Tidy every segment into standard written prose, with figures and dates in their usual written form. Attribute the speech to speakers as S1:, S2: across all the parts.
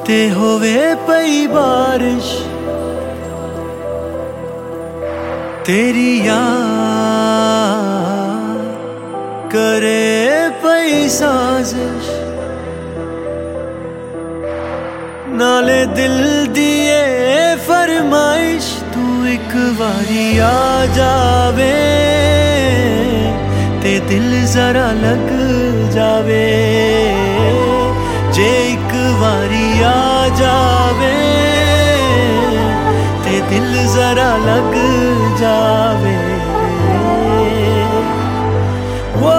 S1: किते होवे पई बारिश तेरी याद करे पई साजिश नाले दिल दिए फरमाइश तू एक बारी आ जावे ते दिल जरा लग जावे जे एक बारी आ जावे ते दिल जरा लग जावे वो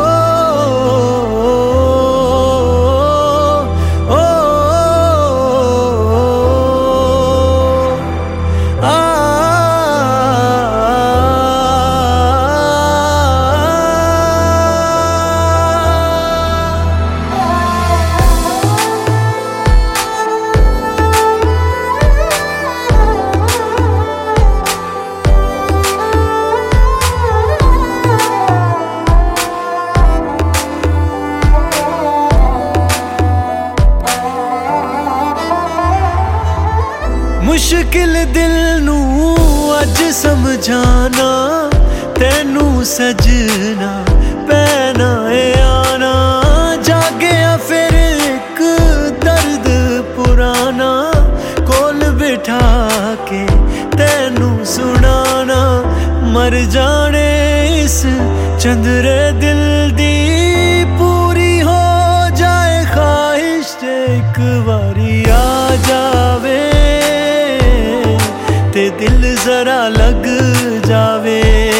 S1: मुश्किल दिल नू अज समझाना तेनू सजना पैना आना जागया फिर एक दर्द पुराना कोल बिठा के तेनू सुनाना मर जाने इस चंद्रे दिल दी पूरी हो जाए ख्वाहिश एक बारी आ जावे ते दिल जरा लग जावे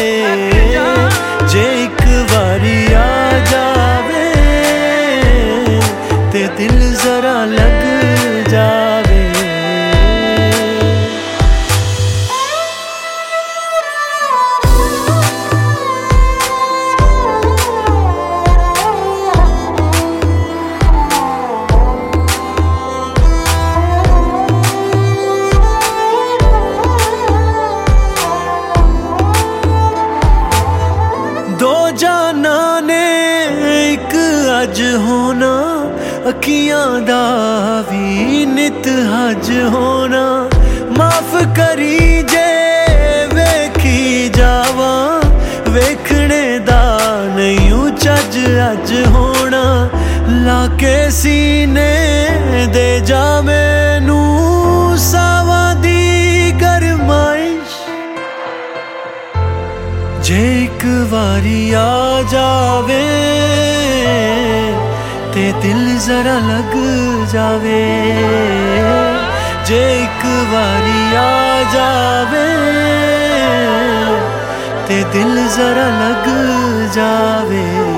S1: जे एक बारी आ जावे ते दिल जरा लग जावे जाना ने एक अज होना अखियां दा भी नित हज होना माफ करी जे वेखी जावा वेखने दा नहीं चज अज होना लाके सीने दे जा मैनू सावा दी गरमाइश जे एक बारी आ जावे ते दिल जरा लग जावे जे एक बारी आ जावे ते दिल जरा लग जावे।